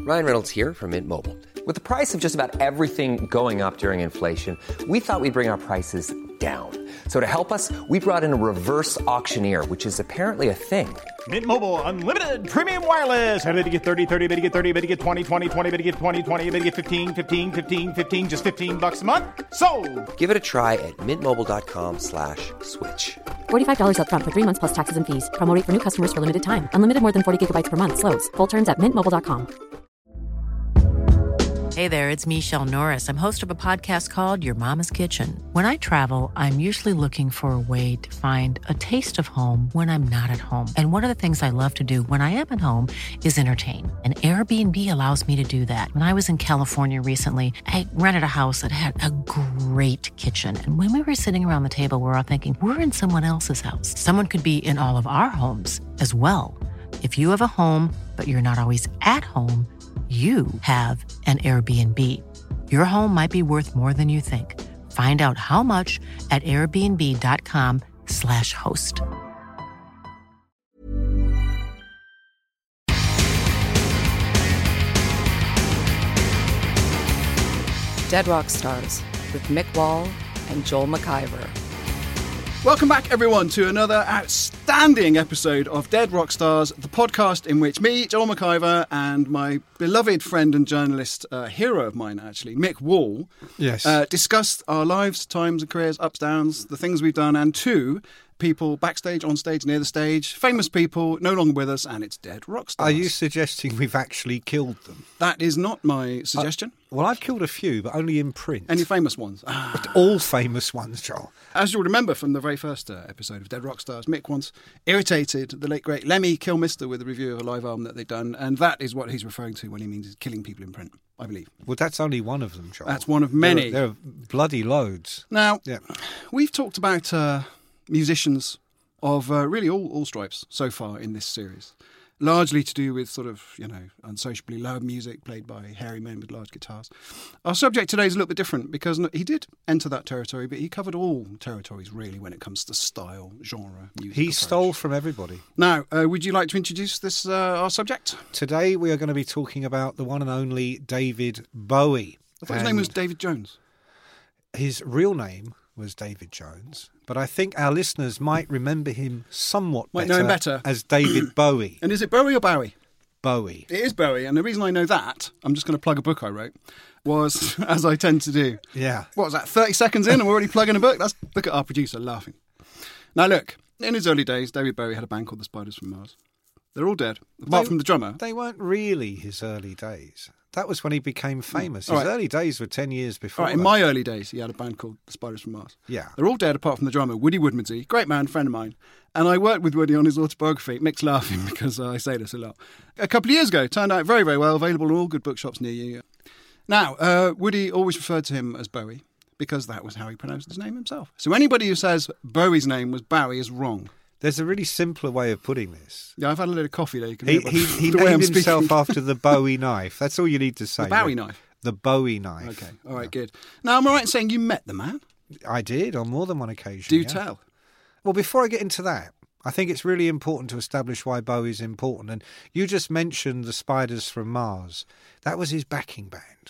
Ryan Reynolds here from Mint Mobile. With the price of just about everything going up during inflation, we thought we'd bring our prices down. So to help us, we brought in a reverse auctioneer, which is apparently a thing. Mint Mobile Unlimited Premium Wireless. How to get 30, 30, bit to get 30, bit to get 20, 20, 20, bit to get 20, 20, bit to get 15, 15, 15, 15, just $15 a month? Sold! Give it a try at mintmobile.com/switch. $45 up front for 3 months plus taxes and fees. Promo rate for new customers for limited time. Unlimited more than 40 gigabytes per month. Slows full terms at mintmobile.com. Hey there, it's Michelle Norris. I'm host of a podcast called Your Mama's Kitchen. When I travel, I'm usually looking for a way to find a taste of home when I'm not at home. And one of the things I love to do when I am at home is entertain. And Airbnb allows me to do that. When I was in California recently, I rented a house that had a great kitchen. And when we were sitting around the table, we're all thinking, we're in someone else's house. Someone could be in all of our homes as well. If you have a home, but you're not always at home, you have an Airbnb. Your home might be worth more than you think. Find out how much at airbnb.com/host. Dead Rock Stars with Mick Wall and Joel McIver. Welcome back, everyone, to another outstanding episode of Dead Rock Stars, the podcast in which me, Joel McIver, and my beloved friend and journalist, hero of mine, actually, Mick Wall, discuss our lives, times and careers, ups, downs, the things we've done, and two people backstage, on stage, near the stage, famous people, no longer with us, and it's Dead Rock Stars. Are you suggesting we've actually killed them? That is not my suggestion. Well, I've killed a few, but only in print. Any famous ones? All famous ones, Joel. As you'll remember from the very first episode of Dead Rock Stars, Mick once irritated the late, great Lemmy Kilmister with a review of a live album that they'd done, and that is what he's referring to when he means killing people in print, I believe. Well, that's only one of them, Joel. That's one of many. There are bloody loads. Now, we've talked about musicians of really all stripes so far in this series. Largely to do with sort of, unsociably loud music played by hairy men with large guitars. Our subject today is a little bit different because he did enter that territory, but he covered all territories really when it comes to style, genre, music. He stole from everybody. Now, would you like to introduce this our subject? Today we are going to be talking about the one and only David Bowie. I thought his name was David Jones. His real name was David Jones, but I think our listeners might remember him somewhat better as David Bowie. And is it Bowie or Bowie? Bowie. It is Bowie, and the reason I know that, I'm just going to plug a book I wrote, was, as I tend to do. Yeah. What was that, 30 seconds in and we're already plugging a book? Look at our producer laughing. Now look, in his early days, David Bowie had a band called the Spiders from Mars. They're all dead, apart from the drummer. They weren't really his early days. That was when he became famous. His early days were 10 years before. All right, in my early days, he had a band called The Spiders from Mars. Yeah. They're all dead apart from the drummer, Woody Woodmansey, great man, friend of mine. And I worked with Woody on his autobiography. Mick's laughing because I say this a lot. A couple of years ago, turned out very, very well, available in all good bookshops near you. Now, Woody always referred to him as Bowie because that was how he pronounced his name himself. So anybody who says Bowie's name was Bowie is wrong. There's a really simpler way of putting this. Yeah, I've had a little coffee there. You can he named himself after the Bowie knife. That's all you need to say. The Bowie knife? The Bowie knife. Okay, all right, good. Now, am I right in saying you met the man? I did, on more than one occasion. Do tell. Well, before I get into that, I think it's really important to establish why Bowie's important. And you just mentioned the Spiders from Mars. That was his backing band,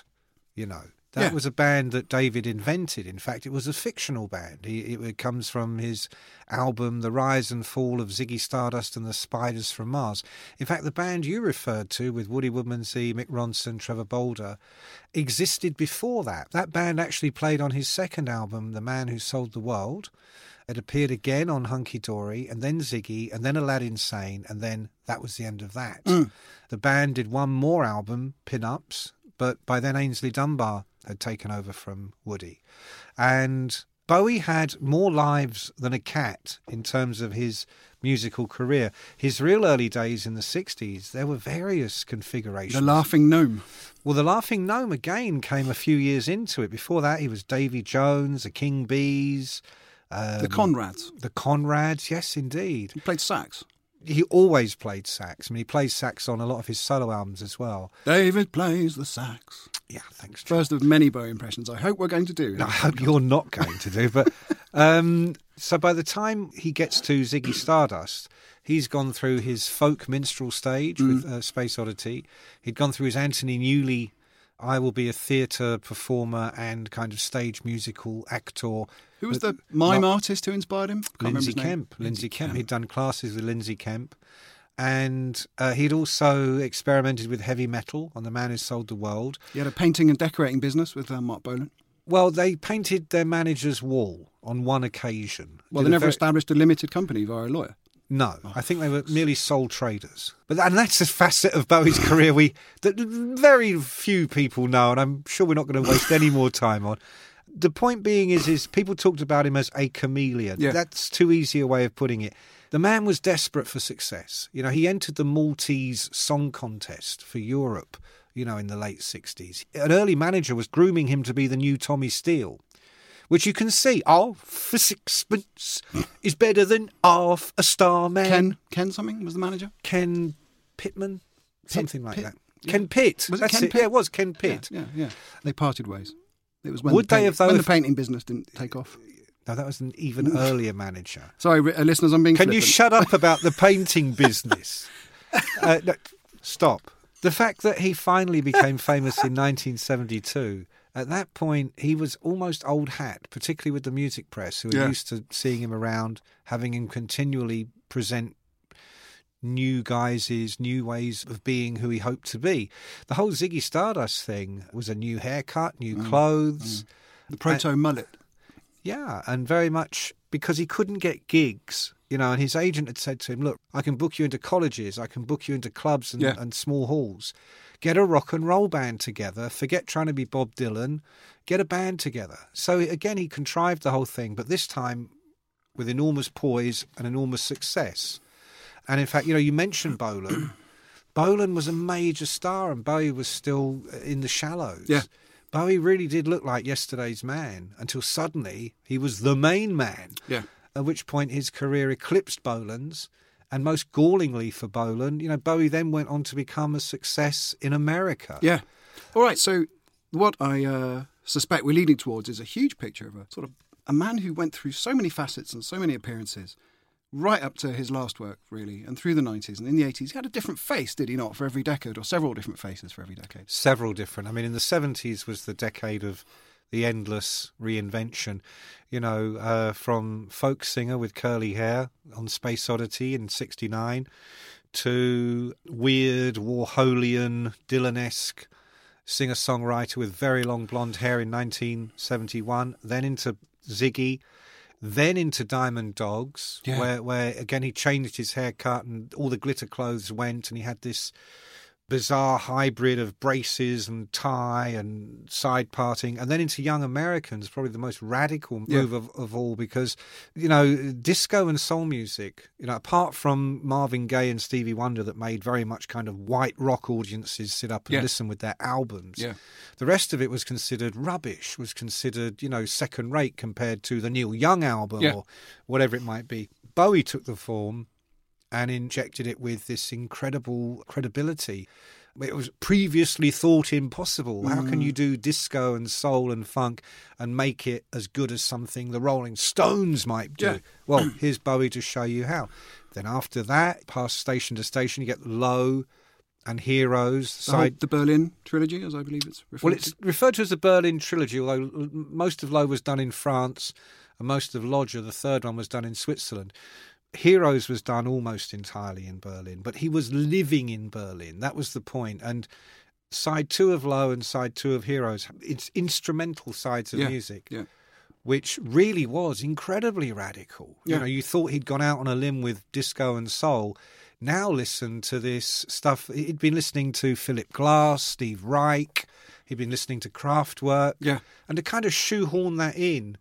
That was a band that David invented. In fact, it was a fictional band. It comes from his album, The Rise and Fall of Ziggy Stardust and the Spiders from Mars. In fact, the band you referred to with Woody Woodmansey, Mick Ronson, Trevor Bolder, existed before that. That band actually played on his second album, The Man Who Sold the World. It appeared again on Hunky Dory, and then Ziggy, and then Aladdin Sane, and then that was the end of that. The band did one more album, Pin-Ups, but by then Ainsley Dunbar had taken over from Woody. And Bowie had more lives than a cat in terms of his musical career. His real early days in the 60s, there were various configurations. The Laughing Gnome. Well, the Laughing Gnome again came a few years into it. Before that, he was Davy Jones, the King Bees. The Conrads. The Conrads, yes, indeed. He played sax. He always played sax. I mean, he plays sax on a lot of his solo albums as well. David plays the sax. Yeah, thanks, John. First of many Bowie impressions I hope we're going to do. No, I hope you're not going to do. But so by the time he gets to Ziggy Stardust, He's gone through his folk minstrel stage with Space Oddity. He'd gone through his Anthony Newley, I will be a theatre performer and kind of stage musical actor. Who was the mime artist who inspired him? Lindsay Kemp. He'd done classes with Lindsay Kemp. And he'd also experimented with heavy metal on The Man Who Sold the World. He had a painting and decorating business with Mark Bolan. Well, they painted their manager's wall on one occasion. Well, they never established a limited company via a lawyer. No, I think they were merely sole traders. And that's a facet of Bowie's career that very few people know, and I'm sure we're not going to waste any more time on. The point being is people talked about him as a chameleon. Yeah. That's too easy a way of putting it. The man was desperate for success. You know, he entered the Maltese Song Contest for Europe, you know, in the late 60s. An early manager was grooming him to be the new Tommy Steele, which you can see. Half for sixpence is better than half a star man. Ken something was the manager? Ken Pittman? Something like that. Yeah. Ken Pitt. Was it That's Ken it. Pitt? Yeah, it was Ken Pitt. Yeah. They parted ways. It was when Would they have, though, when the if- painting business didn't take off. No, that was an even earlier manager. Sorry, listeners, I'm being Can flippant. you shut up about the painting business? No, stop. The fact that he finally became famous in 1972, at that point he was almost old hat, particularly with the music press, who were used to seeing him around, having him continually present new guises, new ways of being who he hoped to be. The whole Ziggy Stardust thing was a new haircut, new clothes. The proto-mullet. Yeah, and very much because he couldn't get gigs, you know, and his agent had said to him, look, I can book you into colleges, I can book you into clubs and small halls. Get a rock and roll band together, forget trying to be Bob Dylan, get a band together. So again, he contrived the whole thing, but this time with enormous poise and enormous success. And in fact, you know, you mentioned Bolan. Bolan was a major star and Bowie was still in the shallows. Yeah. Bowie really did look like yesterday's man until suddenly he was the main man. Yeah. At which point his career eclipsed Bolan's. And most gallingly for Bolan, you know, Bowie then went on to become a success in America. Yeah. All right, so what I suspect we're leading towards is a huge picture of a sort of a man who went through so many facets and so many appearances right up to his last work, really, and through the 90s and in the 80s. He had a different face, did he not, for every decade, or several different faces for every decade? Several different. I mean, in the 70s was the decade of the endless reinvention, you know, from folk singer with curly hair on Space Oddity in 69 to weird Warholian, Dylan-esque singer-songwriter with very long blonde hair in 1971, then into Ziggy, then into Diamond Dogs, where again he changed his haircut and all the glitter clothes went, and he had this bizarre hybrid of braces and tie and side parting, and then into Young Americans, probably the most radical move of all, because, you know, disco and soul music, you know, apart from Marvin Gaye and Stevie Wonder that made very much kind of white rock audiences sit up and listen with their albums, the rest of it was considered rubbish, was considered, you know, second rate compared to the Neil Young album or whatever it might be. Bowie took the form and injected it with this incredible credibility. It was previously thought impossible. How can you do disco and soul and funk and make it as good as something the Rolling Stones might do? Well, here's Bowie to show you how. Then after that, past station to station, you get Low and Heroes. The Berlin trilogy, as I believe it's referred to. Well, it's referred to as the Berlin trilogy, although most of Low was done in France and most of Lodger, the third one, was done in Switzerland. Heroes was done almost entirely in Berlin, but he was living in Berlin. That was the point. And side 2 of Low and side 2 of Heroes, it's instrumental sides of music, which really was incredibly radical. You know, you thought he'd gone out on a limb with disco and soul. Now listen to this stuff. He'd been listening to Philip Glass, Steve Reich. He'd been listening to Kraftwerk. Yeah. And to kind of shoehorn that in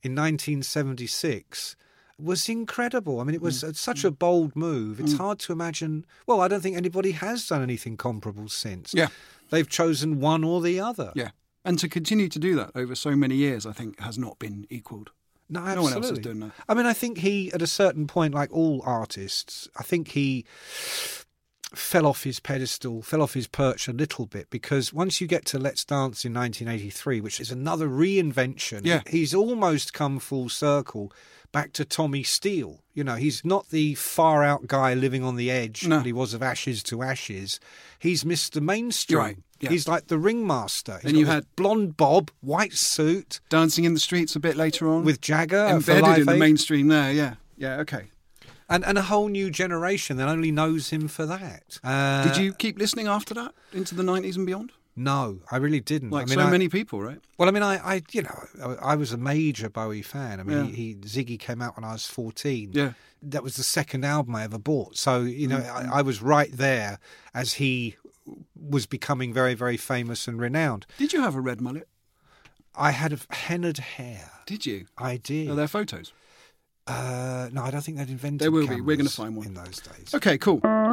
1976... was incredible. I mean, it was such a bold move. It's hard to imagine. Well, I don't think anybody has done anything comparable since. Yeah. They've chosen one or the other. Yeah. And to continue to do that over so many years, I think, has not been equalled. No, No one else is doing that. I mean, I think he, at a certain point, like all artists, I think he fell off his pedestal, fell off his perch a little bit, because once you get to Let's Dance in 1983, which is another reinvention, he's almost come full circle back to Tommy Steele. You know, he's not the far-out guy living on the edge that he was of Ashes to Ashes. He's Mr. Mainstream. Right. Yeah. He's like the ringmaster. And you had blonde bob, white suit. Dancing in the Streets a bit later on. With Jagger. Embedded in the mainstream there, yeah. Yeah, okay. And a whole new generation that only knows him for that. Did you keep listening after that, into the 90s and beyond? No, I really didn't. Like I mean, many people, right? Well, I mean, I was a major Bowie fan. I mean, Ziggy came out when I was 14. Yeah. That was the second album I ever bought. So, you know, I was right there as he was becoming very, very famous and renowned. Did you have a red mullet? I had hennaed hair. Did you? I did. Are there photos? No, I don't think they'd invented There will be. cameras We're going to find one. in those days. Okay, cool.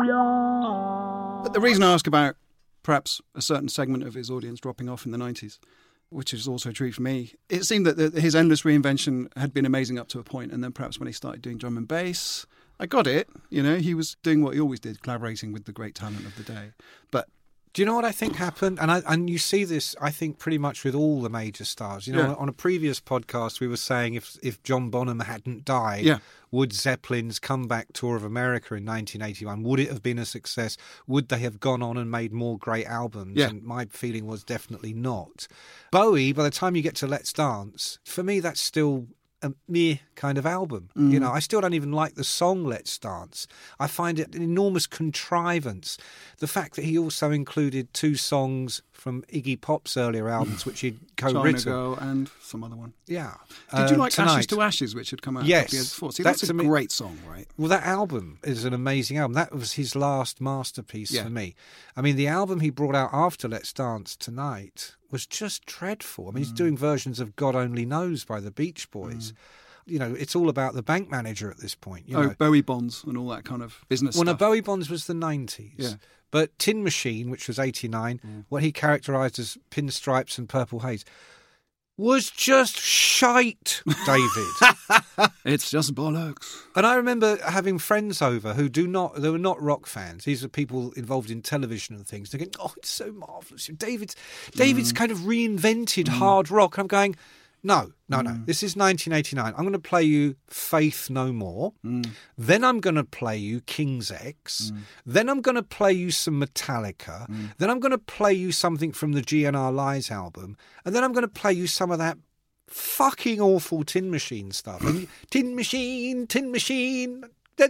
But the reason I ask about perhaps a certain segment of his audience dropping off in the 90s, which is also true for me, it seemed that his endless reinvention had been amazing up to a point, and then perhaps when he started doing drum and bass, I got it. You know, he was doing what he always did, collaborating with the great talent of the day. But do you know what I think happened? And you see this, I think, pretty much with all the major stars. You know, on a previous podcast, we were saying if John Bonham hadn't died, would Zeppelin's comeback tour of America in 1981, would it have been a success? Would they have gone on and made more great albums? Yeah. And my feeling was definitely not. Bowie, by the time you get to Let's Dance, for me, that's still a meh kind of album. You know, I still don't even like the song Let's Dance. I find it an enormous contrivance. The fact that he also included 2 songs from Iggy Pop's earlier albums, which he'd co-written. China Girl and some other one. Yeah. Did you like Tonight. Ashes to Ashes, which had come out Yes. a couple years before? See, that's a great song, right? Well, that album is an amazing album. That was his last masterpiece for me. I mean, the album he brought out after Let's Dance Tonight was just dreadful. I mean, he's doing versions of God Only Knows by the Beach Boys. You know, it's all about the bank manager at this point. You know. Bowie bonds and all that kind of business stuff. No, Bowie bonds was the 90s. Yeah. But Tin Machine, which was 89, what he characterised as pinstripes and purple haze, was just shite, David. It's just bollocks. And I remember having friends over who they were not rock fans. These are people involved in television and things. They're going, oh, it's so marvellous. David's kind of reinvented hard rock. I'm going, no. This is 1989. I'm going to play you Faith No More. Then I'm going to play you King's X. Then I'm going to play you some Metallica. Then I'm going to play you something from the GNR Lies album. And then I'm going to play you some of that fucking awful Tin Machine stuff. And Tin Machine. Was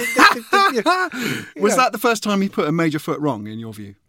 that the first time he put a major foot wrong, in your view?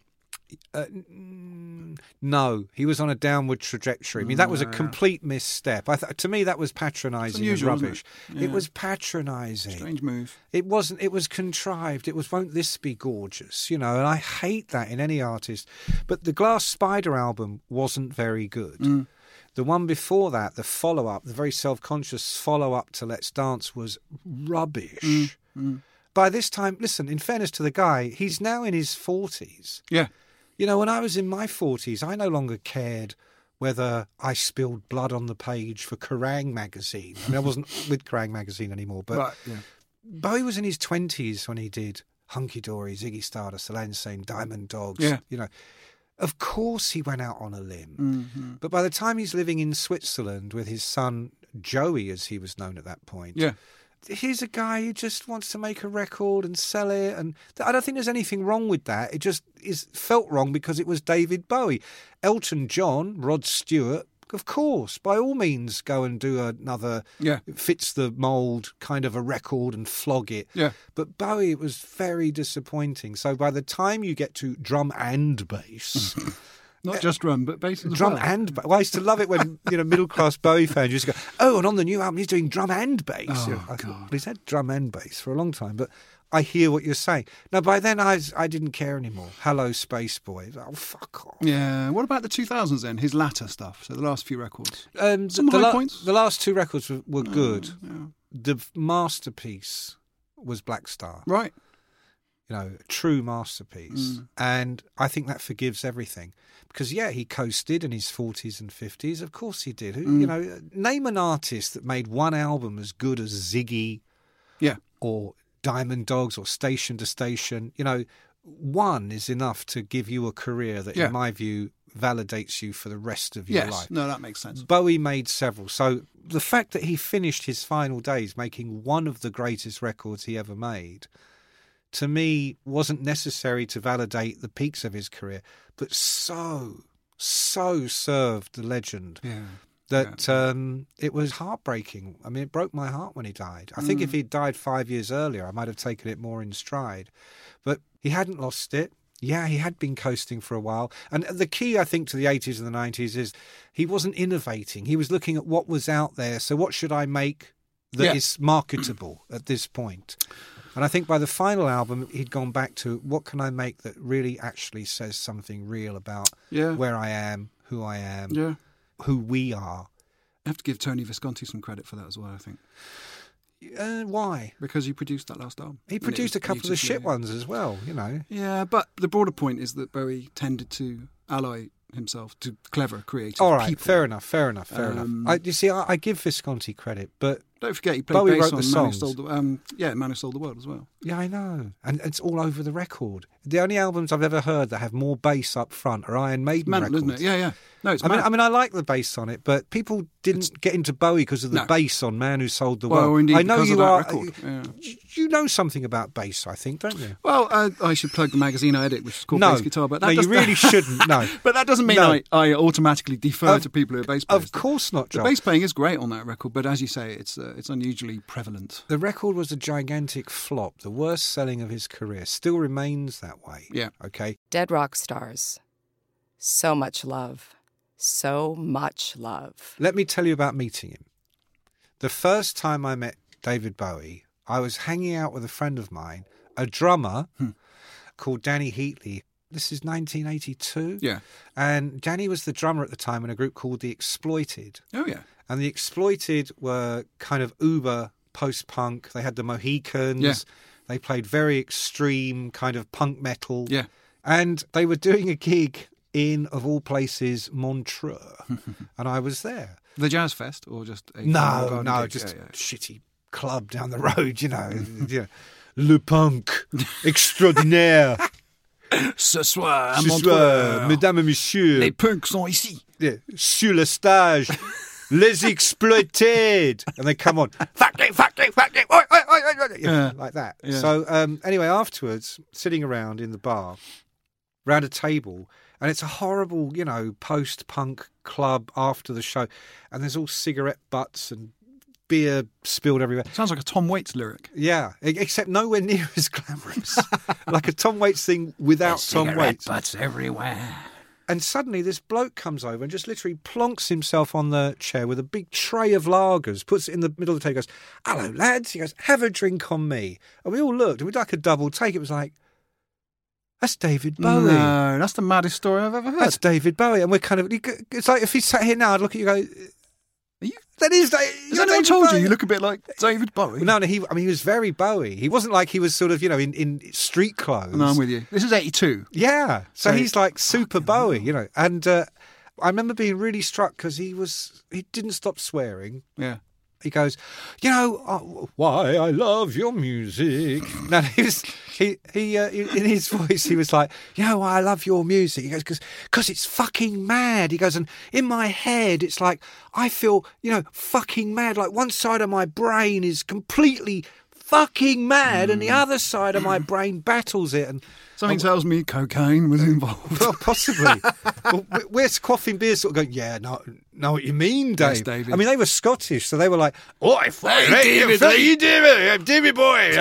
No, he was on a downward trajectory. I mean, that was a complete misstep. To me, that was patronising and rubbish. It was patronising. Strange move. It wasn't. It was contrived. It was, won't this be gorgeous? You know, and I hate that in any artist. But the Glass Spider album wasn't very good. The one before that, the follow-up, the very self-conscious follow-up to Let's Dance was rubbish. By this time, listen, in fairness to the guy, he's now in his 40s. Yeah. You know, when I was in my 40s, I no longer cared whether I spilled blood on the page for Kerrang magazine. I mean, I wasn't with Kerrang magazine anymore, but Bowie was in his 20s when he did Hunky Dory, Ziggy Stardust, Alain Sane, Diamond Dogs. Yeah. You know, of course he went out on a limb. But by the time he's living in Switzerland with his son Joey, as he was known at that point, here's a guy who just wants to make a record and sell it, and I don't think there's anything wrong with that. It just felt wrong because it was David Bowie. Elton John, Rod Stewart, of course, by all means, go and do another fits the mould kind of a record and flog it. Yeah. But Bowie, it was very disappointing. So by the time you get to drum and bass. Not just drum, but bass as drum well. And bass. Well, I used to love it when middle-class Bowie fans used to go, oh, and on the new album he's doing drum and bass. Oh, I thought, God. well, he's had drum and bass for a long time, but I hear what you're saying. Now, by then I didn't care anymore. Hello, Space Boy. Oh, fuck off. Yeah. What about the 2000s then? His latter stuff, so the last few records. Some high points? The last 2 records were good. Yeah. The masterpiece was Black Star. Right. You know, true masterpiece. And I think that forgives everything. Because, he coasted in his 40s and 50s. Of course he did. You know, name an artist that made one album as good as Ziggy or Diamond Dogs or Station to Station. You know, one is enough to give you a career that, in my view, validates you for the rest of your life. No, that makes sense. Bowie made several. So the fact that he finished his final days making one of the greatest records he ever made, to me, wasn't necessary to validate the peaks of his career, but so served the legend that it was heartbreaking. I mean, it broke my heart when he died. I think if he'd died 5 years earlier, I might have taken it more in stride. But he hadn't lost it. Yeah, he had been coasting for a while. And the key, I think, to the 80s and the 90s is he wasn't innovating. He was looking at what was out there. So what should I make that is marketable at this point? And I think by the final album, he'd gone back to what can I make that really actually says something real about where I am, who I am, who we are. I have to give Tony Visconti some credit for that as well, I think. Why? Because he produced that last album. He produced a couple of the shit ones as well, you know. Yeah, but the broader point is that Bowie tended to ally himself to clever, creative people. All right, fair enough. You see, I give Visconti credit, but don't forget he played Bowie bass wrote on the songs. Man Who Sold the World as well. Yeah, I know. And it's all over the record. The only albums I've ever heard that have more bass up front are Iron Maiden records. Isn't it? Yeah. No, it's I mean, I like the bass on it, but people didn't get into Bowie because of the bass on Man Who Sold the World. Well, indeed, I know because you of that are. record. You know something about bass, I think, don't you? Well, I should plug the magazine I edit, which is called Bass Guitar. But that you really shouldn't. No, but that doesn't mean I automatically defer to people who are bass players. Of course not, John. The bass playing is great on that record, but as you say, it's unusually prevalent. The record was a gigantic flop, the worst selling of his career. Still remains that way. Yeah. Okay. Dead Rock Stars. So much love. So much love. Let me tell you about meeting him. The first time I met David Bowie, I was hanging out with a friend of mine, a drummer called Danny Heatley. This is 1982. Yeah. And Danny was the drummer at the time in a group called The Exploited. Oh, yeah. And The Exploited were kind of uber post-punk. They had the Mohicans. Yeah. They played very extreme kind of punk metal. Yeah. And they were doing a gig in, of all places, Montreux. And I was there. The Jazz Fest or just a just a shitty club down the road, you know. Le Punk Extraordinaire. Ce soir, à Montreux, mesdames et messieurs. Les punks sont ici. Yeah. Sur le stage. Les Exploited. And they come on. Fuck you. Like that. Yeah. So anyway, afterwards, sitting around in the bar, round a table, and it's a horrible, post-punk club after the show, and there's all cigarette butts and beer spilled everywhere. Sounds like a Tom Waits lyric. Yeah, except nowhere near as glamorous. Like a Tom Waits thing without Tom Waits. Cigarette butts everywhere. And suddenly this bloke comes over and just literally plonks himself on the chair with a big tray of lagers, puts it in the middle of the table, goes, "Hello, lads." He goes, "Have a drink on me." And we all looked, and we'd like a double take. It was like, that's David Bowie. No, that's the maddest story I've ever heard. That's David Bowie. And we're kind of, it's like if he sat here now, I'd look at you and go, that is David. Has anyone told you look a bit like David Bowie? No, he was very Bowie. He wasn't like he was sort of, in street clothes. No, I'm with you. This is 82. Yeah. So he's like super Bowie, And I remember being really struck because he didn't stop swearing. Yeah. He goes, why I love your music. No, he in his voice, he was like, why I love your music. He goes, because it's fucking mad. He goes, and in my head, it's like, I feel, fucking mad. Like one side of my brain is completely fucking mad and the other side of my brain battles it. And something tells me cocaine was involved. Well, possibly. Well, we're quaffing beer, sort of going, know what you mean, Dave. Yes, David. I mean, they were Scottish, so they were like, David boy.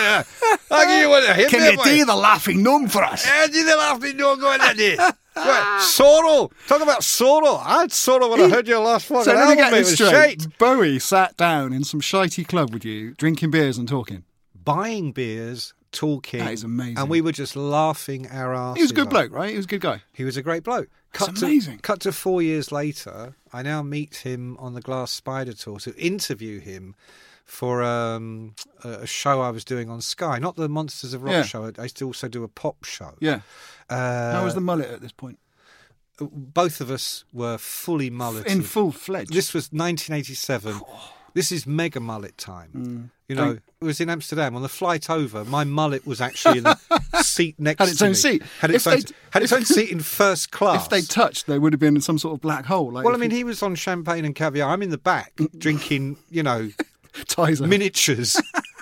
Can you do the laughing gnome for us? Do the laughing gnome going on there? Right. Sorrow. Talk about sorrow. I had sorrow when I heard your last fucking album. Let me get this straight. Shite. Bowie sat down in some shitey club with you, drinking beers and talking. Buying beers, talking. That is amazing. And we were just laughing our asses. He was a good bloke, right? He was a good guy. He was a great bloke. That's amazing. Cut to 4 years later, I now meet him on the Glass Spider tour to interview him for a show I was doing on Sky. Not the Monsters of Rock show. I used to also do a pop show. Yeah. How was the mullet at this point? Both of us were fully mulleted. In full-fledged. This was 1987. This is mega mullet time. You know, it was in Amsterdam. On the flight over, my mullet was actually in the seat next to me. Had its own seat. Had its own seat in first class. If they touched, there would have been some sort of black hole. Like well, I mean, he was on champagne and caviar. I'm in the back drinking, you know, Tizer. miniatures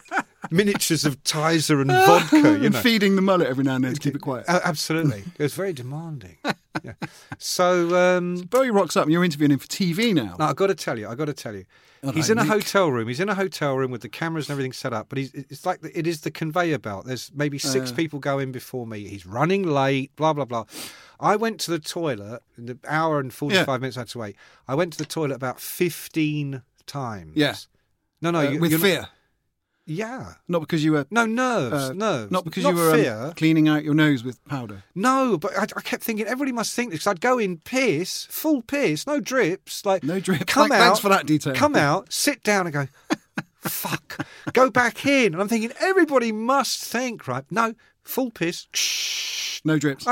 of Tizer and vodka, you and know. feeding the mullet every now and then to keep it quiet. Absolutely. It was very demanding. Yeah. So Bowie rocks up and you're interviewing him for TV now. no, I've got to tell you. He's in a hotel room. He's in a hotel room with the cameras and everything set up. But it's like it is the conveyor belt. There's maybe 6 people go in before me. He's running late, blah, blah, blah. I went to the toilet in the hour and 45 minutes I had to wait. I went to the toilet about 15 times. Yeah. No. With fear. Yeah. Not because you were... No, nerves. Not because you were fear. Cleaning out your nose with powder. No, but I kept thinking, everybody must think this. Because I'd go in, piss, full piss, no drips. Like, no drips. Come out. Thanks for that detail. Come out, sit down and go, fuck. Go back in. And I'm thinking, everybody must think, right? No, full piss. No drips.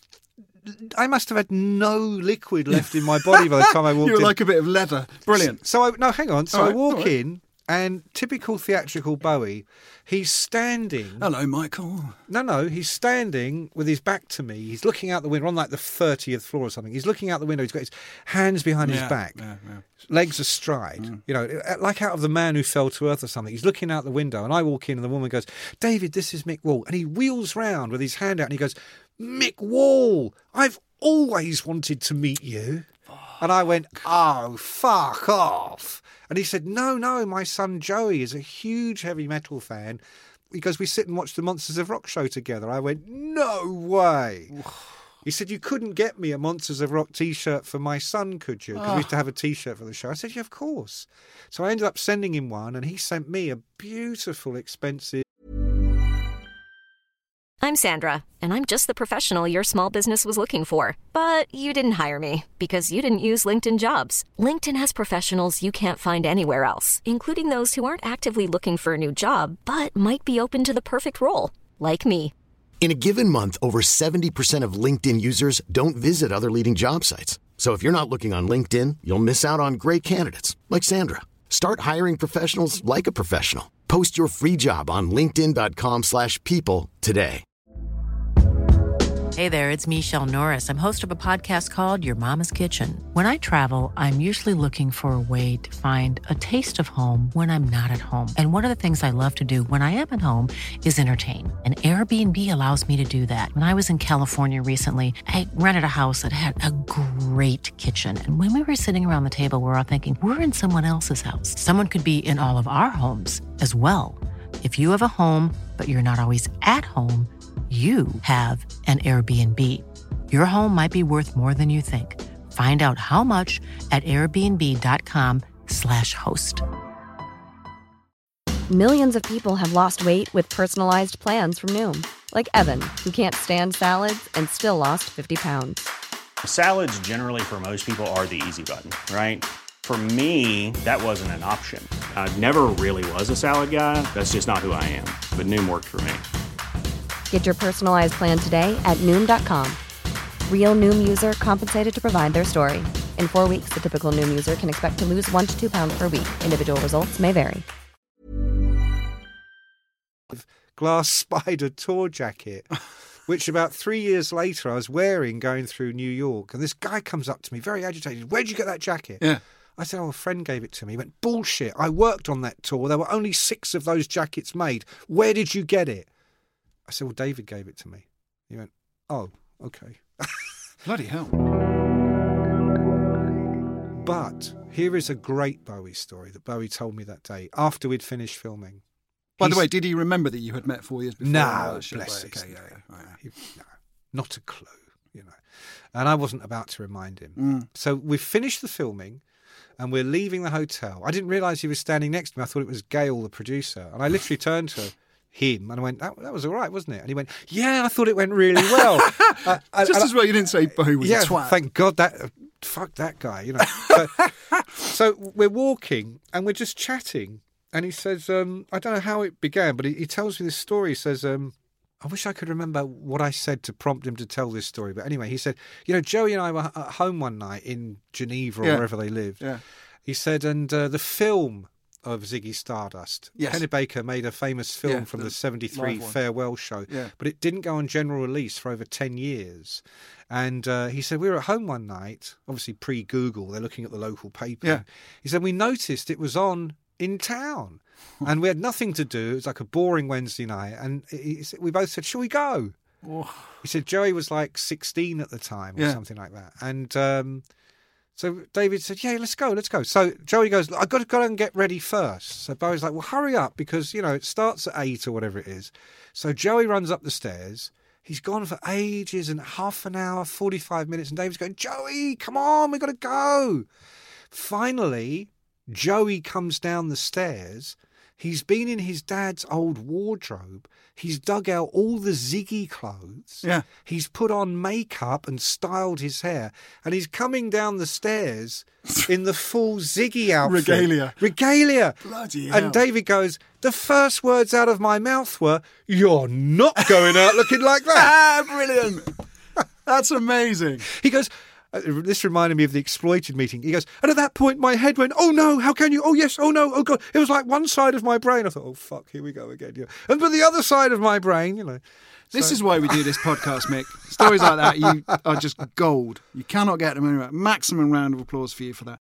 I must have had no liquid left in my body by the time I walked in. You were like a bit of leather. Brilliant. Hang on. So I walk in. And typical theatrical Bowie, he's standing... Hello, Michael. No, he's standing with his back to me. He's looking out the window on like the 30th floor or something. He's looking out the window. He's got his hands behind his back, legs astride, you know, like out of The Man Who Fell to Earth or something. He's looking out the window and I walk in and the woman goes, David, this is Mick Wall. And he wheels round with his hand out and he goes, Mick Wall, I've always wanted to meet you. And I went, oh, fuck off. And he said, no, my son Joey is a huge heavy metal fan. He goes, we sit and watch the Monsters of Rock show together. I went, no way. He said, you couldn't get me a Monsters of Rock T-shirt for my son, could you? Because we used to have a T-shirt for the show. I said, yeah, of course. So I ended up sending him one and he sent me a beautiful, expensive... I'm Sandra, and I'm just the professional your small business was looking for. But you didn't hire me because you didn't use LinkedIn Jobs. LinkedIn has professionals you can't find anywhere else, including those who aren't actively looking for a new job, but might be open to the perfect role, like me. In a given month, over 70% of LinkedIn users don't visit other leading job sites. So if you're not looking on LinkedIn, you'll miss out on great candidates like Sandra. Start hiring professionals like a professional. Post your free job on linkedin.com/people today. Hey there, it's Michelle Norris. I'm host of a podcast called Your Mama's Kitchen. When I travel, I'm usually looking for a way to find a taste of home when I'm not at home. And one of the things I love to do when I am at home is entertain. And Airbnb allows me to do that. When I was in California recently, I rented a house that had a great kitchen. And when we were sitting around the table, we were all thinking, we're in someone else's house. Someone could be in all of our homes as well. If you have a home, but you're not always at home, you have an Airbnb. Your home might be worth more than you think. Find out how much at airbnb.com/host. Millions of people have lost weight with personalized plans from Noom. Like Evan, who can't stand salads and still lost 50 pounds. Salads generally for most people are the easy button, right? For me, that wasn't an option. I never really was a salad guy. That's just not who I am. But Noom worked for me. Get your personalized plan today at Noom.com. Real Noom user compensated to provide their story. In 4 weeks, the typical Noom user can expect to lose 1 to 2 pounds per week. Individual results may vary. Glass Spider tour jacket, which about 3 years later I was wearing going through New York. And this guy comes up to me, very agitated. Where'd you get that jacket? Yeah. I said, oh, a friend gave it to me. He went, bullshit. I worked on that tour. There were only 6 of those jackets made. Where did you get it? I said, well, David gave it to me. He went, oh, okay. Bloody hell. But here is a great Bowie story that Bowie told me that day after we'd finished filming. By the way, did he remember that you had met 4 years before? No, bless him. Okay, yeah. No, not a clue, you know. And I wasn't about to remind him. So we finished the filming and we're leaving the hotel. I didn't realise he was standing next to me. I thought it was Gail, the producer. And I literally turned to him and I went, that was all right, wasn't it? And he went, yeah, I thought it went really well. Just as well you didn't say Bowie was a twat. Thank God that... fuck that guy, you know. So we're walking and we're just chatting. And he says, I don't know how it began, but he tells me this story. He says, I wish I could remember what I said to prompt him to tell this story. But anyway, he said, you know, Joey and I were at home one night in Geneva or wherever they lived. Yeah. He said, and the film of Ziggy Stardust. Yes. Kenny Baker made a famous film from the 73 Farewell show, but it didn't go on general release for over 10 years. And he said, we were at home one night, obviously pre-Google, they're looking at the local paper. Yeah. He said, we noticed it was on in town and we had nothing to do. It was like a boring Wednesday night. And we both said, shall we go? Oh. He said Joey was like 16 at the time or something like that. And so David said, yeah, let's go. So Joey goes, I've got to go and get ready first. So Bowie's like, well, hurry up because, it starts at 8 or whatever it is. So Joey runs up the stairs. He's gone for ages and half an hour, 45 minutes. And David's going, Joey, come on, we got to go. Finally, Joey comes down the stairs. He's been in his dad's old wardrobe. He's dug out all the Ziggy clothes. Yeah. He's put on makeup and styled his hair. And he's coming down the stairs in the full Ziggy outfit. Regalia. Bloody hell. And David goes, the first words out of my mouth were, you're not going out looking like that. Brilliant. That's amazing. He goes... this reminded me of the Exploited meeting. He goes, and at that point my head went, oh no, how can you? Oh yes, oh no, oh God. It was like one side of my brain. I thought, oh fuck, here we go again. Yeah. And but the other side of my brain, This is why we do this podcast, Mick. Stories like that, you are just gold. You cannot get them anywhere. Maximum round of applause for you for that.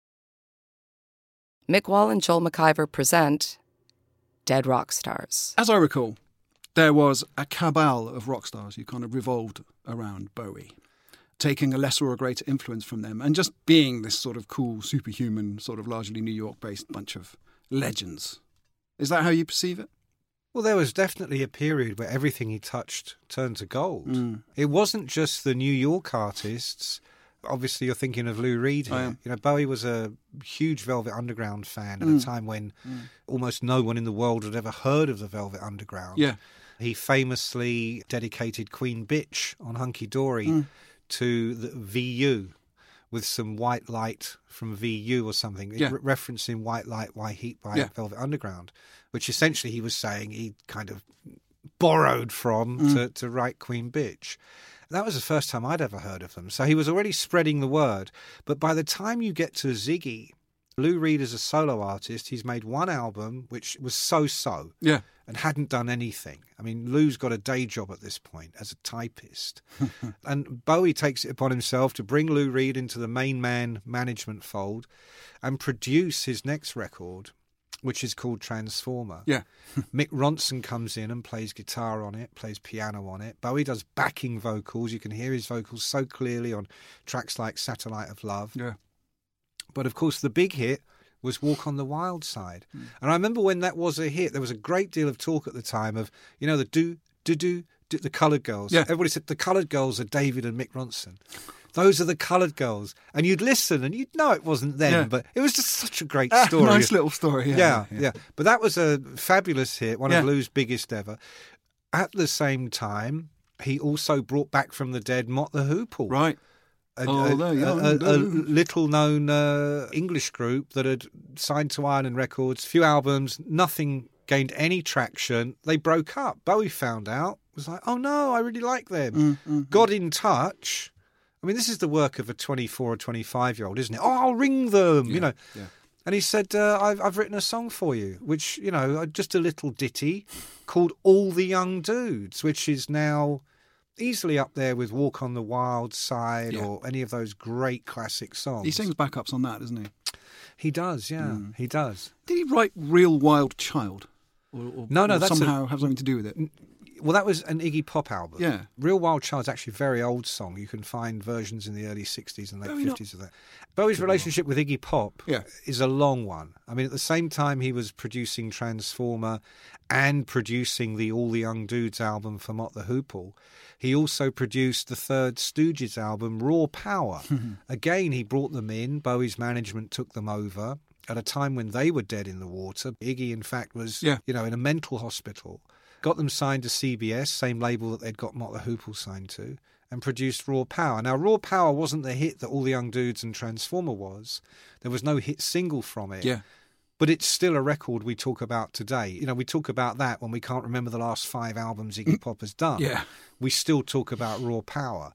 Mick Wall and Joel McIver present Dead Rock Stars. As I recall, there was a cabal of rock stars who kind of revolved around Bowie, taking a lesser or greater influence from them and just being this sort of cool, superhuman, sort of largely New York-based bunch of legends. Is that how you perceive it? Well, there was definitely a period where everything he touched turned to gold. It wasn't just the New York artists. Obviously, you're thinking of Lou Reed here. Bowie was a huge Velvet Underground fan at a time when almost no one in the world had ever heard of the Velvet Underground. Yeah. He famously dedicated Queen Bitch on Hunky Dory to the VU with some white light from VU or something, referencing White Light, White Heat by Velvet Underground, which essentially he was saying he kind of borrowed from to write Queen Bitch. That was the first time I'd ever heard of them. So he was already spreading the word. But by the time you get to Ziggy, Lou Reed as a solo artist, he's made one album which was so-so and hadn't done anything. I mean, Lou's got a day job at this point as a typist. And Bowie takes it upon himself to bring Lou Reed into the main man management fold and produce his next record, which is called Transformer. Yeah. Mick Ronson comes in and plays guitar on it, plays piano on it. Bowie does backing vocals. You can hear his vocals so clearly on tracks like Satellite of Love. Yeah. But, of course, the big hit was Walk on the Wild Side. And I remember when that was a hit, there was a great deal of talk at the time of, the the Coloured Girls. Yeah. Everybody said the Coloured Girls are David and Mick Ronson. Those are the Coloured Girls. And you'd listen and you'd know it wasn't them, but it was just such a great story. Nice little story. Yeah. But that was a fabulous hit, one of Lou's biggest ever. At the same time, he also brought back from the dead Mott the Hoople. Right. A little-known English group that had signed to Island Records, few albums, nothing gained any traction. They broke up. Bowie found out, was like, oh no, I really like them. Got in touch. I mean, this is the work of a 24 or 25-year-old, isn't it? Oh, I'll ring them, Yeah. And he said, I've written a song for you, which, just a little ditty called All the Young Dudes, which is now easily up there with Walk on the Wild Side or any of those great classic songs. He sings backups on that, doesn't he? He does, he does. Did he write Real Wild Child? Or no, that's somehow have something to do with it? Well, that was an Iggy Pop album. Yeah. Real Wild Child's actually a very old song. You can find versions in the early 60s and late 50s of that. Bowie's relationship with Iggy Pop is a long one. I mean, at the same time he was producing Transformer and producing the All the Young Dudes album for Mott the Hoople, he also produced the Third Stooges album, Raw Power. Again, he brought them in. Bowie's management took them over at a time when they were dead in the water. Iggy, in fact, was in a mental hospital. Got them signed to CBS, same label that they'd got Mott the Hoople signed to, and produced Raw Power. Now, Raw Power wasn't the hit that All the Young Dudes and Transformer was. There was no hit single from it. Yeah. But it's still a record we talk about today. We talk about that when we can't remember the last 5 albums Iggy Pop has done. Yeah. We still talk about Raw Power.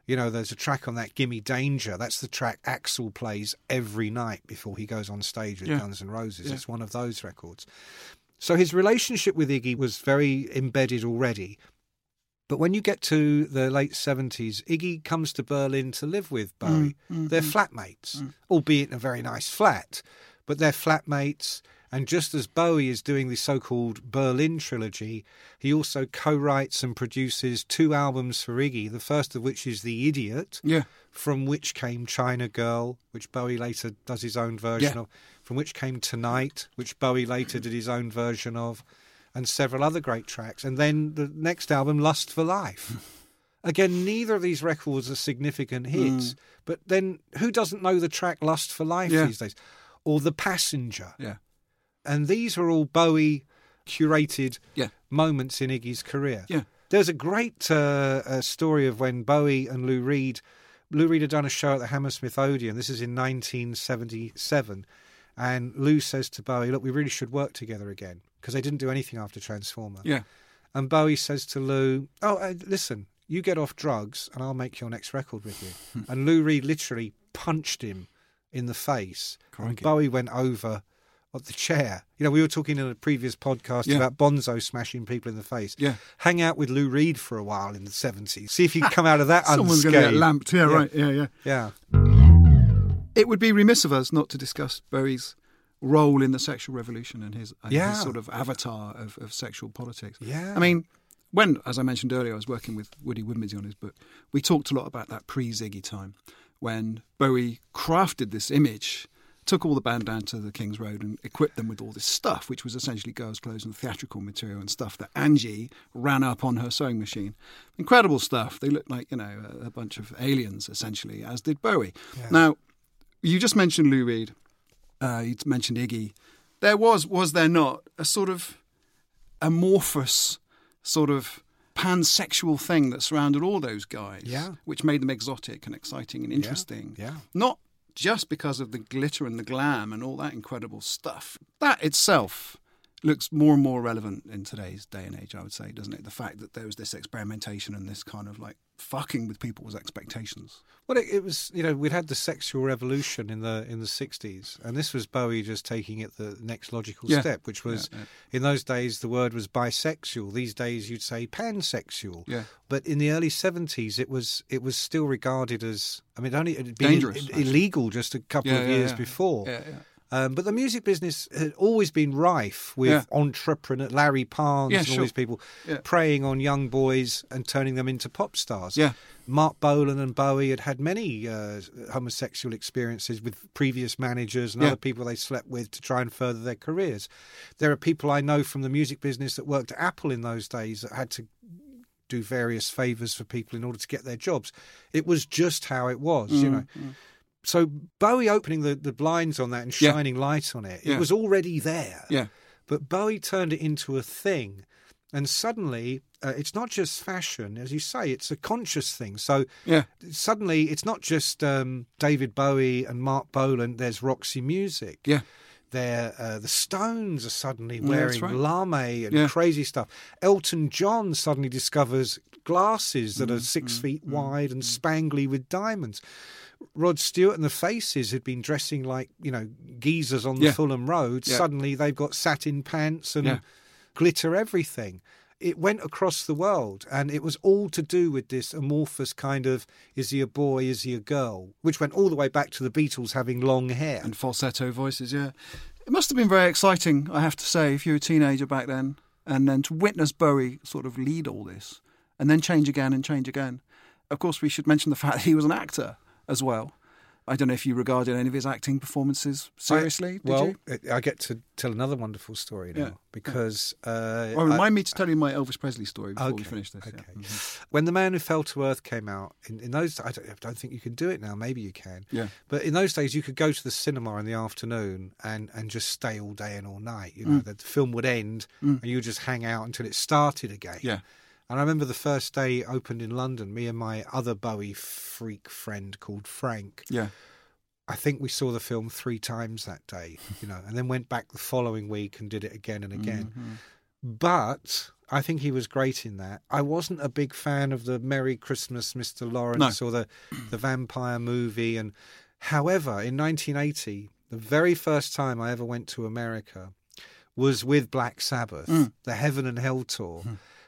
You know, there's a track on that, Gimme Danger. That's the track Axl plays every night before he goes on stage with Guns N' Roses. Yeah. It's one of those records. So his relationship with Iggy was very embedded already. But when you get to the late 70s, Iggy comes to Berlin to live with Bowie. They're flatmates, albeit in a very nice flat. But they're flatmates. And just as Bowie is doing the so-called Berlin trilogy, he also co-writes and produces 2 albums for Iggy, the first of which is The Idiot, from which came China Girl, which Bowie later does his own version of, from which came Tonight, which Bowie later did his own version of, and several other great tracks. And then the next album, Lust for Life. Again, neither of these records are significant hits, but then who doesn't know the track Lust for Life these days? Or The Passenger. Yeah. And these are all Bowie curated moments in Iggy's career. Yeah. There's a great story of when Bowie and Lou Reed had done a show at the Hammersmith Odeon. This is in 1977. And Lou says to Bowie, look, we really should work together again, because they didn't do anything after Transformer. Yeah. And Bowie says to Lou, listen, you get off drugs and I'll make your next record with you. And Lou Reed literally punched him in the face. Crikey. And Bowie went over of the chair. You know, we were talking in a previous podcast about Bonzo smashing people in the face. Yeah. Hang out with Lou Reed for a while in the 70s. See if you come out of that unscathed. Someone's going to get lamped. Yeah, right. Yeah. It would be remiss of us not to discuss Bowie's role in the sexual revolution and his sort of avatar of sexual politics. Yeah. I mean, when, as I mentioned earlier, I was working with Woody Woodmansey on his book, we talked a lot about that pre-Ziggy time when Bowie crafted this image, took all the band down to the King's Road and equipped them with all this stuff, which was essentially girls' clothes and theatrical material and stuff that Angie ran up on her sewing machine. Incredible stuff. They looked like, a bunch of aliens, essentially, as did Bowie. Yeah. Now, you just mentioned Lou Reed. You mentioned Iggy. There was there not, a sort of amorphous, sort of pansexual thing that surrounded all those guys, which made them exotic and exciting and interesting. Yeah. Not just because of the glitter and the glam and all that incredible stuff. That itself looks more and more relevant in today's day and age, I would say, doesn't it? The fact that there was this experimentation and this kind of like fucking with people's expectations. Well, it was, we'd had the sexual revolution in the 60s, and this was Bowie just taking it the next logical step, which was, in those days, the word was bisexual. These days, you'd say pansexual. Yeah. But in the early 70s, it was still regarded as, it had been dangerous, illegal just a couple of years before. Yeah. But the music business had always been rife with entrepreneur Larry Parnes and all these people preying on young boys and turning them into pop stars. Yeah. Mark Bolan and Bowie had many homosexual experiences with previous managers and other people they slept with to try and further their careers. There are people I know from the music business that worked at Apple in those days that had to do various favours for people in order to get their jobs. It was just how it was, So Bowie opening the blinds on that and shining light on it, it was already there. Yeah. But Bowie turned it into a thing. And suddenly, it's not just fashion, as you say, it's a conscious thing. So suddenly, it's not just David Bowie and Mark Bolan, there's Roxy Music. Yeah. The Stones are suddenly wearing lame and crazy stuff. Elton John suddenly discovers glasses that are 6 feet wide and spangly with diamonds. Rod Stewart and the Faces had been dressing like, geezers on the Fulham Road. Yeah. Suddenly they've got satin pants and glitter everything. It went across the world, and it was all to do with this amorphous kind of, is he a boy, is he a girl, which went all the way back to the Beatles having long hair. And falsetto voices, It must have been very exciting, I have to say, if you were a teenager back then, and then to witness Bowie sort of lead all this, and then change again and change again. Of course, we should mention the fact that he was an actor as well. I don't know if you regarded any of his acting performances seriously, did you? I get to tell another wonderful story now, because... remind me to tell you my Elvis Presley story before we finish this. Okay. Yeah. When The Man Who Fell to Earth came out, in those... I don't think you can do it now, maybe you can. Yeah. But in those days, you could go to the cinema in the afternoon and just stay all day and all night. The film would end and you would just hang out until it started again. Yeah. And I remember the first day it opened in London, me and my other Bowie freak friend called Frank. Yeah. I think we saw the film 3 times that day, and then went back the following week and did it again and again. Mm-hmm. But I think he was great in that. I wasn't a big fan of the Merry Christmas, Mr. Lawrence, or the vampire movie. And however, in 1980, the very first time I ever went to America was with Black Sabbath, the Heaven and Hell tour.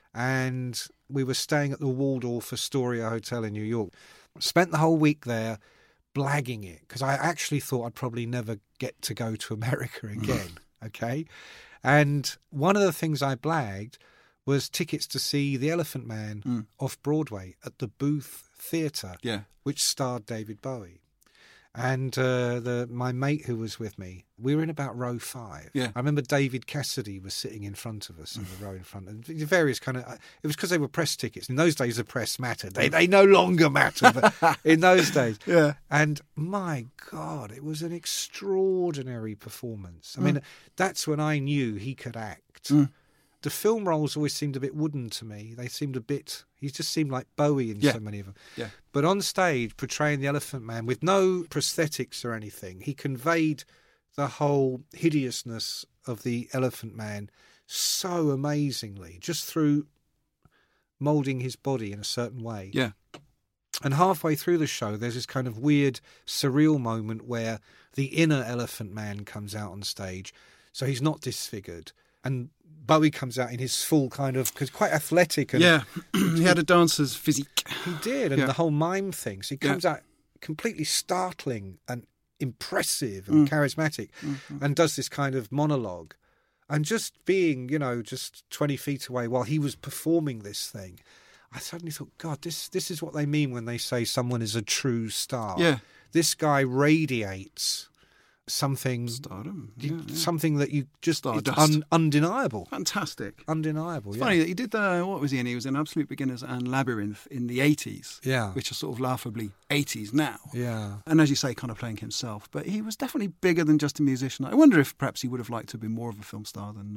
And we were staying at the Waldorf Astoria Hotel in New York. Spent the whole week there blagging it because I actually thought I'd probably never get to go to America again. Okay. And one of the things I blagged was tickets to see The Elephant Man off Broadway at the Booth Theatre, which starred David Bowie. And my mate who was with me, we were in about row 5. Yeah. I remember David Cassidy was sitting in front of us in the row in front. And various kind of, it was because they were press tickets. In those days, the press mattered. They no longer matter, but in those days. Yeah. And my God, it was an extraordinary performance. I mean, that's when I knew he could act. The film roles always seemed a bit wooden to me. They seemed a bit... He just seemed like Bowie in so many of them. Yeah. But on stage, portraying the Elephant Man with no prosthetics or anything, he conveyed the whole hideousness of the Elephant Man so amazingly, just through moulding his body in a certain way. Yeah. And halfway through the show, there's this kind of weird, surreal moment where the inner Elephant Man comes out on stage. So he's not disfigured. And Bowie comes out in his full kind of, because quite athletic. And he had a dancer's physique. He did, and the whole mime thing. So he comes out completely startling and impressive and charismatic and does this kind of monologue. And just being, just 20 feet away while he was performing this thing, I suddenly thought, God, this is what they mean when they say someone is a true star. Yeah. This guy radiates something, stardom, something that you just Stardust. Undeniable, fantastic, undeniable. It's funny that he did what was he in? He was in Absolute Beginners and Labyrinth in the 80s, which are sort of laughably 80s now. And as you say, kind of playing himself, but he was definitely bigger than just a musician. I wonder if perhaps he would have liked to have been more of a film star than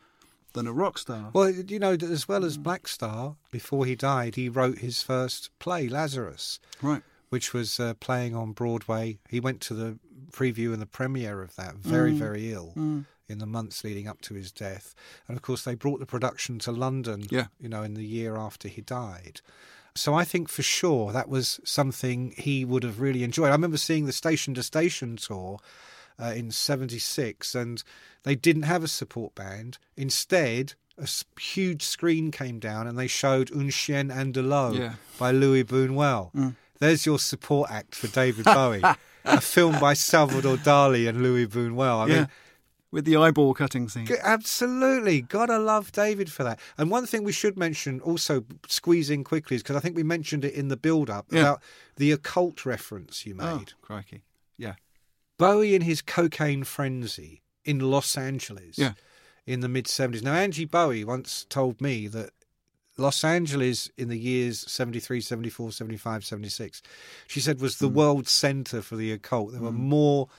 a rock star. Well, as well as Black Star, before he died, he wrote his first play, Lazarus, right, which was playing on Broadway. He went to the preview and the premiere of that, very, very ill in the months leading up to his death. And of course, they brought the production to London, in the year after he died. So I think for sure that was something he would have really enjoyed. I remember seeing the Station to Station tour in 76, and they didn't have a support band. Instead, a huge screen came down and they showed Un Chien Andalou by Louis Buñuel. There's your support act for David Bowie. A film by Salvador Dali and Louis Buñuel. I mean, with the eyeball cutting scene. Absolutely. Gotta love David for that. And one thing we should mention, also squeeze in quickly, is because I think we mentioned it in the build-up, about the occult reference you made. Oh, crikey. Yeah. Bowie in his cocaine frenzy in Los Angeles in the mid-70s. Now, Angie Bowie once told me that Los Angeles in the years 73, 74, 75, 76, she said, was the world centre for the occult. There were more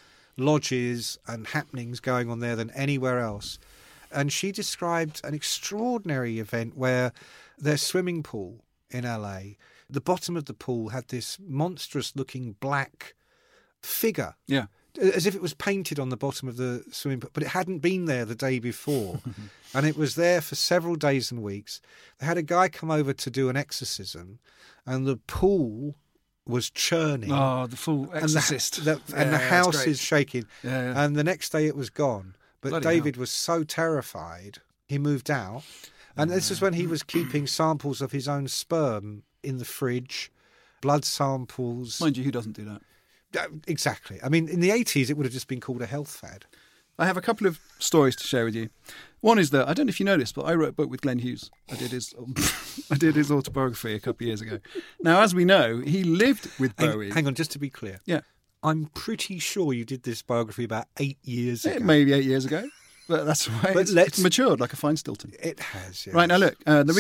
lodges and happenings going on there than anywhere else. And she described an extraordinary event where their swimming pool in LA, the bottom of the pool had this monstrous-looking black figure. Yeah. As if it was painted on the bottom of the swimming pool, but it hadn't been there the day before. And it was there for several days and weeks. They had a guy come over to do an exorcism, and the pool was churning. Oh, the full exorcist. And the house is shaking. Yeah. And the next day it was gone. But Bloody David hell. was so terrified, he moved out. And this is when he was keeping samples of his own sperm in the fridge, blood samples. Mind you, who doesn't do that? Exactly. I mean, in the 80s, it would have just been called a health fad. I have a couple of stories to share with you. One is that, I don't know if you noticed, but I wrote a book with Glenn Hughes. I did his autobiography a couple of years ago. Now, as we know, he lived with Bowie. Hang on, just to be clear. Yeah. I'm pretty sure you did this biography about 8 years ago. Maybe 8 years ago. But that's why it's matured like a fine Stilton. It has, yes. Right, now look, the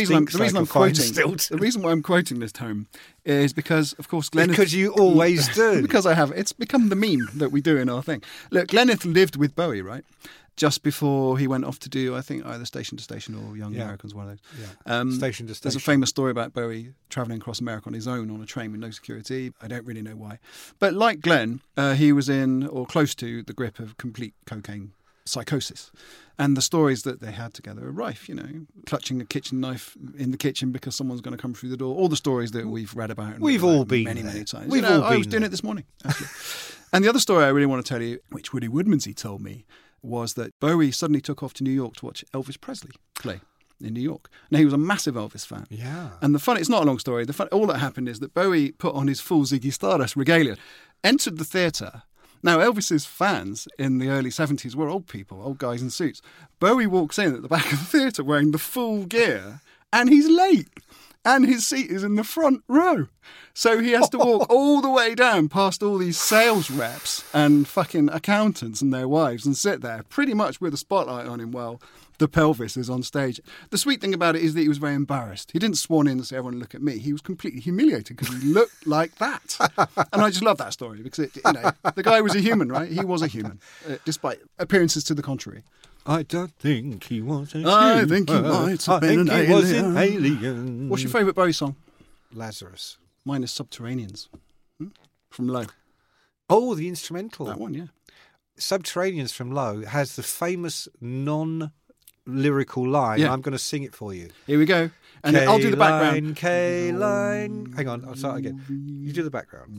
reason why I'm quoting this tome is because, of course, Glenneth... Because you always do. Because I have. It's become the meme that we do in our thing. Look, Glenneth lived with Bowie, right? Just before he went off to do, I think, either Station to Station or Young Americans, one of those. Yeah. Station to Station. There's a famous story about Bowie travelling across America on his own on a train with no security. I don't really know why. But like Glenn, he was in, or close to, the grip of complete cocaine psychosis. And the stories that they had together are rife, clutching a kitchen knife in the kitchen because someone's going to come through the door. All the stories that we've read about. And we've all been many, there. many times. We've all I was been doing there. it this morning, actually. And the other story I really want to tell you, which Woody Woodmansey told me, was that Bowie suddenly took off to New York to watch Elvis Presley play in New York. Now, he was a massive Elvis fan. Yeah. And it's not a long story. All that happened is that Bowie put on his full Ziggy Stardust regalia, entered the theatre. Now, Elvis's fans in the early 70s were old people, old guys in suits. Bowie walks in at the back of the theatre wearing the full gear, and he's late. And his seat is in the front row. So he has to walk all the way down past all these sales reps and fucking accountants and their wives and sit there pretty much with a spotlight on him while the pelvis is on stage. The sweet thing about it is that he was very embarrassed. He didn't swan in and say, everyone look at me. He was completely humiliated because he looked like that. And I just love that story because, the guy was a human, right? He was a human, despite appearances to the contrary. I don't think he was a I human. think he might have been an I think he was alien. an alien. What's your favourite Bowie song? Lazarus. Mine is Subterraneans from Low. Oh, the instrumental. That one, yeah. Subterraneans from Low has the famous non-lyrical line. Yeah. I'm going to sing it for you. Here we go. And I'll do the background. K-line. Hang on, I'll start again. You do the background.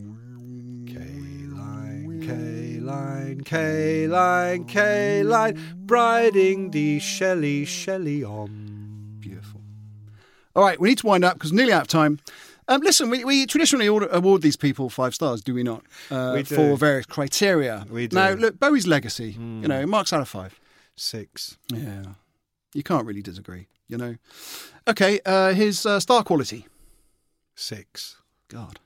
K-line, K-line, K-line, K-line, briding the Shelley on. Beautiful. All right, we need to wind up because nearly out of time. Listen, we traditionally award these people 5 stars, do we not? We do. For various criteria. We do. Now, look, Bowie's legacy, marks out of 5. 6. Yeah. You can't really disagree, Okay, his star quality. 6. God.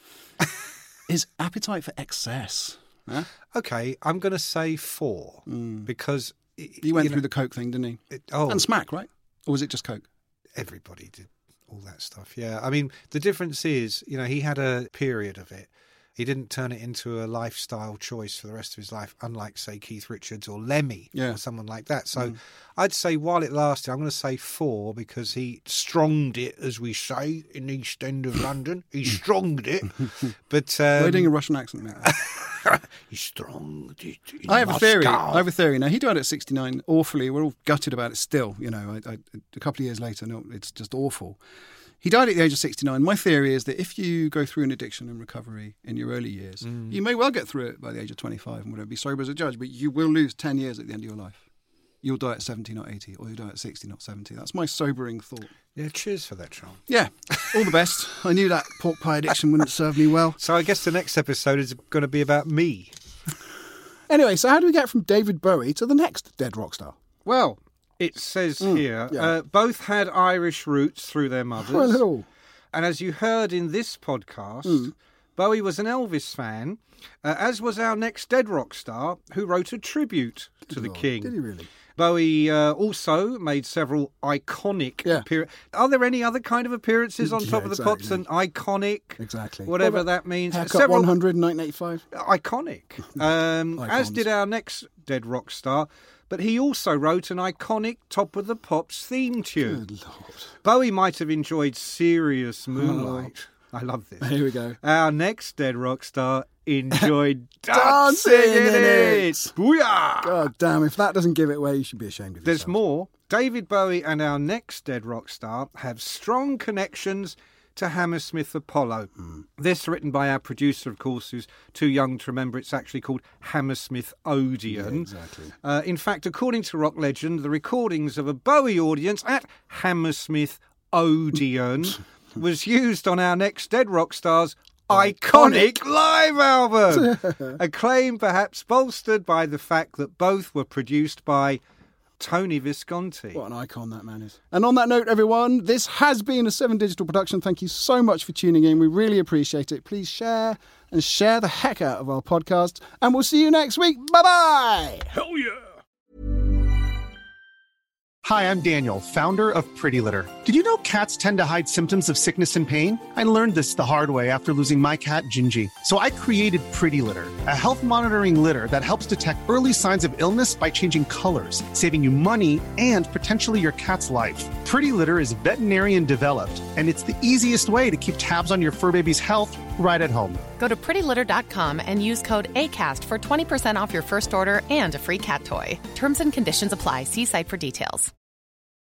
His appetite for excess. Huh? Okay, I'm going to say 4 because... He went through the Coke thing, didn't he? And smack, right? Or was it just Coke? Everybody did all that stuff, yeah. I mean, the difference is, he had a period of it. He didn't turn it into a lifestyle choice for the rest of his life, unlike, say, Keith Richards or Lemmy or someone like that. So I'd say while it lasted, I'm going to say 4 because he stronged it, as we say, in the East End of London. He stronged it. But we're doing a Russian accent now. He stronged it in I have Moscow. a theory. Now, he died at 69 awfully. We're all gutted about it still. A couple of years later, no, it's just awful. He died at the age of 69. My theory is that if you go through an addiction and recovery in your early years, you may well get through it by the age of 25 and whatever, be sober as a judge, but you will lose 10 years at the end of your life. You'll die at 70, not 80, or you'll die at 60, not 70. That's my sobering thought. Yeah, cheers for that, Sean. Yeah, all the best. I knew that pork pie addiction wouldn't serve me well. So I guess the next episode is going to be about me. Anyway, so how do we get from David Bowie to the next dead rock star? Well, it says here, both had Irish roots through their mothers. Hello. And as you heard in this podcast, Bowie was an Elvis fan, as was our next dead rock star, who wrote a tribute to the King. Did he really? Bowie also made several iconic appearances. Are there any other kind of appearances on Top of the Pops than iconic? Exactly. Whatever that means. Haircut Several 100 in 1985. Iconic. As did our next dead rock star. But he also wrote an iconic Top of the Pops theme tune. Good Lord. Bowie might have enjoyed Serious Moonlight. I love this. Here we go. Our next dead rock star enjoyed dancing in it. Booyah! God damn, if that doesn't give it away, you should be ashamed of yourself. There's more. David Bowie and our next dead rock star have strong connections to Hammersmith Apollo. This written by our producer, of course, who's too young to remember it's actually called Hammersmith Odeon. Yeah, exactly. In fact, according to rock legend, the recordings of a Bowie audience at Hammersmith Odeon was used on our next dead rock star's iconic live album. A claim perhaps bolstered by the fact that both were produced by Tony Visconti. What an icon that man is. And on that note, everyone, this has been a 7 Digital production. Thank you so much for tuning in. We really appreciate it. Please share the heck out of our podcast. And we'll see you next week. Bye-bye. Hell yeah. Hi, I'm Daniel, founder of Pretty Litter. Did you know cats tend to hide symptoms of sickness and pain? I learned this the hard way after losing my cat, Gingy. So I created Pretty Litter, a health monitoring litter that helps detect early signs of illness by changing colors, saving you money and potentially your cat's life. Pretty Litter is veterinarian developed, and it's the easiest way to keep tabs on your fur baby's health right at home. Go to prettylitter.com and use code ACAST for 20% off your first order and a free cat toy. Terms and conditions apply. See site for details.